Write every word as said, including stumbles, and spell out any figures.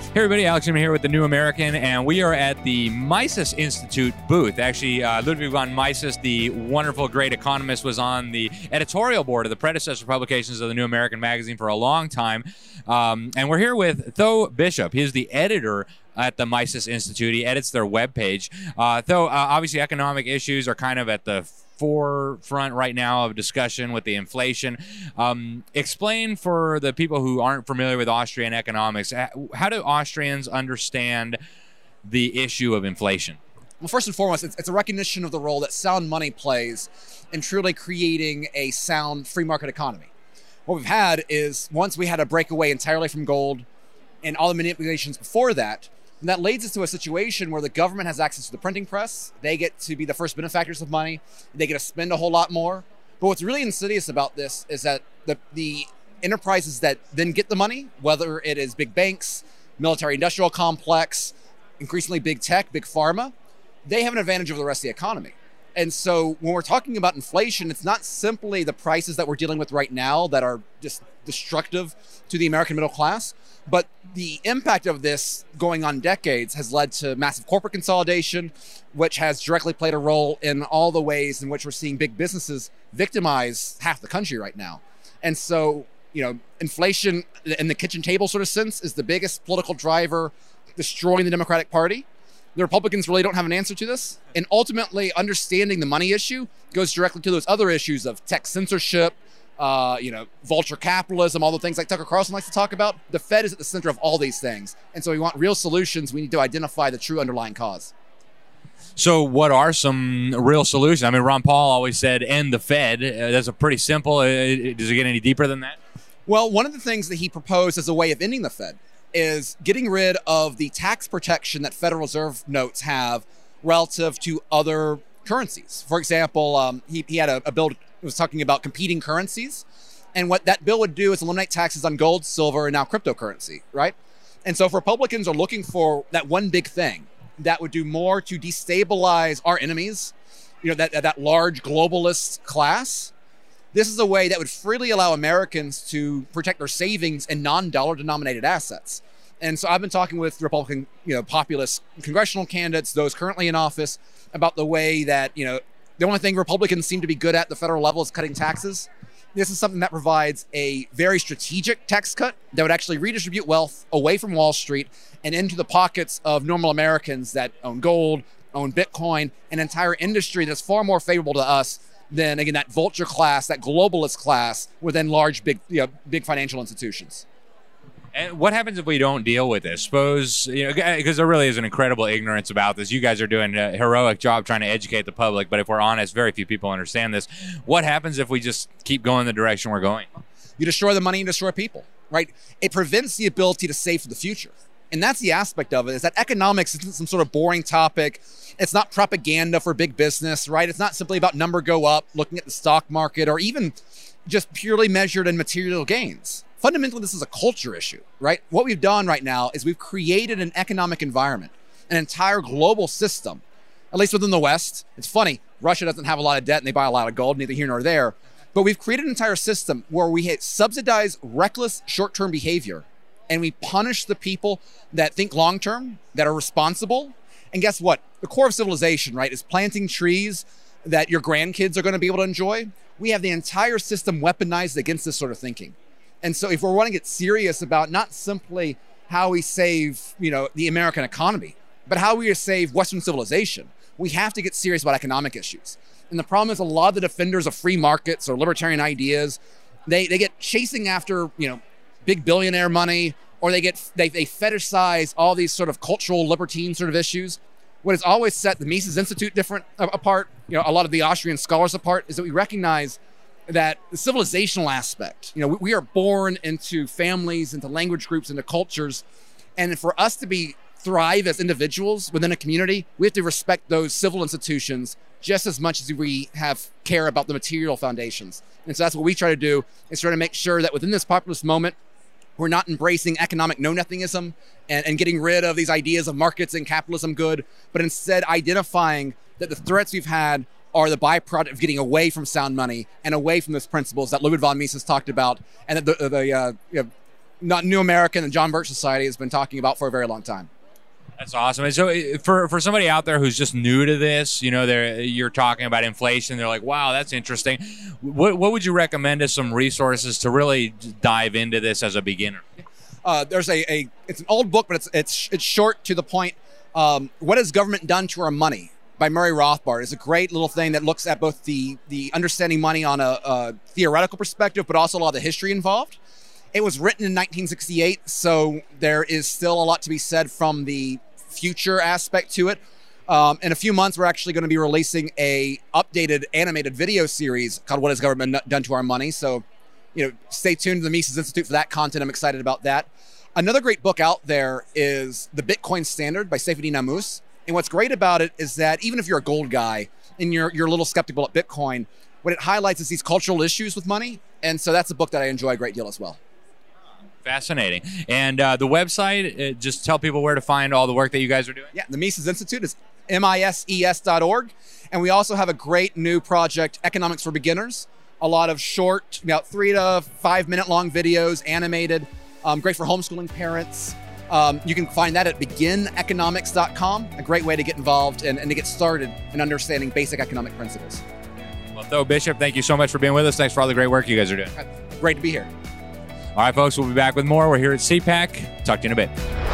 Hey everybody, Alex Newman here with The New American, and we are at the Mises Institute booth. Actually, uh, Ludwig von Mises, the wonderful, great economist, was on the editorial board of the predecessor publications of The New American magazine for a long time. Um, and we're here with Tho Bishop. He is the editor at the Mises Institute. He edits their webpage. Uh, Tho, uh, obviously economic issues are kind of at the forefront right now of discussion with the inflation. Um, explain for the people who aren't familiar with Austrian economics, how do Austrians understand the issue of inflation? Well, first and foremost, it's, it's a recognition of the role that sound money plays in truly creating a sound free market economy. What we've had is, once we had a breakaway entirely from gold and all the manipulations before that, and that leads us to a situation where the government has access to the printing press. They get to be the first benefactors of money. They get to spend a whole lot more. But what's really insidious about this is that the, the enterprises that then get the money, whether it is big banks, military industrial complex, increasingly big tech, big pharma, they have an advantage over the rest of the economy. And so when we're talking about inflation, it's not simply the prices that we're dealing with right now that are just destructive to the American middle class, but the impact of this going on decades has led to massive corporate consolidation, which has directly played a role in all the ways in which we're seeing big businesses victimize half the country right now. And so, you know, inflation in the kitchen table sort of sense is the biggest political driver destroying the Democratic Party. The Republicans really don't have an answer to this. And ultimately, understanding the money issue goes directly to those other issues of tech censorship, uh, you know, vulture capitalism, all the things like Tucker Carlson likes to talk about. The Fed is at the center of all these things. And so we want real solutions. We need to identify the true underlying cause. So what are some real solutions? I mean, Ron Paul always said, end the Fed. Uh, that's a pretty simple. Uh, does it get any deeper than that? Well, one of the things that he proposed as a way of ending the Fed is getting rid of the tax protection that Federal Reserve notes have relative to other currencies. For example, um, he, he had a, a bill that was talking about competing currencies. And what that bill would do is eliminate taxes on gold, silver, and now cryptocurrency, right? And so if Republicans are looking for that one big thing that would do more to destabilize our enemies, you know, that, that large globalist class, this is a way that would freely allow Americans to protect their savings in non-dollar denominated assets. And so I've been talking with Republican, you know, populist congressional candidates, those currently in office, about the way that, you know, the only thing Republicans seem to be good at the federal level is cutting taxes. This is something that provides a very strategic tax cut that would actually redistribute wealth away from Wall Street and into the pockets of normal Americans that own gold, own Bitcoin, an entire industry that's far more favorable to us than, again, that vulture class, that globalist class within large, big, you know, big financial institutions. And what happens if we don't deal with this? Suppose, you know, because there really is an incredible ignorance about this. You guys are doing a heroic job trying to educate the public, but if we're honest, very few people understand this. What happens if we just keep going the direction we're going? You destroy the money and destroy people, right? It prevents the ability to save for the future. And that's the aspect of it, is that economics isn't some sort of boring topic. It's not propaganda for big business, right? It's not simply about number go up, looking at the stock market, or even just purely measured in material gains. Fundamentally, this is a culture issue, right? What we've done right now is we've created an economic environment, an entire global system, at least within the West. It's funny, Russia doesn't have a lot of debt and they buy a lot of gold, neither here nor there. But we've created an entire system where we subsidize reckless short-term behavior, and we punish the people that think long-term, that are responsible. And guess what? The core of civilization, right, is planting trees that your grandkids are going to be able to enjoy. We have the entire system weaponized against this sort of thinking. And so if we're wanting to get serious about not simply how we save, you know, the American economy, but how we save Western civilization, we have to get serious about economic issues. And the problem is a lot of the defenders of free markets or libertarian ideas, they, they get chasing after, you know, big billionaire money, or they get they, they fetishize all these sort of cultural libertine sort of issues. What has always set the Mises Institute different uh, apart, you know, a lot of the Austrian scholars apart, is that we recognize that the civilizational aspect, you know, we, we are born into families, into language groups, into cultures. And for us to be thrive as individuals within a community, we have to respect those civil institutions just as much as we have care about the material foundations. And so that's what we try to do, is try to make sure that within this populist moment, we're not embracing economic know-nothingism and, and getting rid of these ideas of markets and capitalism good, but instead identifying that the threats we've had are the byproduct of getting away from sound money and away from those principles that Ludwig von Mises talked about, and that the, the uh, you know, not New American and John Birch Society has been talking about for a very long time. That's awesome. And so uh, for, for somebody out there who's just new to this, you know, they're, you're talking about inflation. They're like, wow, that's interesting. What, what would you recommend as some resources to really dive into this as a beginner? Uh, there's a, a, it's an old book, but it's, it's, it's short to the point. Um, What has Government Done to Our Money by Murray Rothbard is a great little thing that looks at both the, the understanding money on a, a theoretical perspective, but also a lot of the history involved. It was written in nineteen sixty-eight, so there is still a lot to be said from the future aspect to it. Um, in a few months, we're actually going to be releasing a updated animated video series called What Has Government Done to Our Money? So, you know, stay tuned to the Mises Institute for that content. I'm excited about that. Another great book out there is The Bitcoin Standard by Saifedean Ammous. And what's great about it is that even if you're a gold guy and you're, you're a little skeptical at Bitcoin, what it highlights is these cultural issues with money. And so that's a book that I enjoy a great deal as well. Fascinating. And uh, the website, uh, just tell people where to find all the work that you guys are doing. Yeah, the Mises Institute is M I S E S dot org. And we also have a great new project, Economics for Beginners. A lot of short, about three to five minute long videos, animated, um, great for homeschooling parents. Um, you can find that at begin economics dot com, a great way to get involved and, and to get started in understanding basic economic principles. Well, Tho Bishop, thank you so much for being with us. Thanks for all the great work you guys are doing. Great to be here. All right, folks, we'll be back with more. We're here at C PAC. Talk to you in a bit.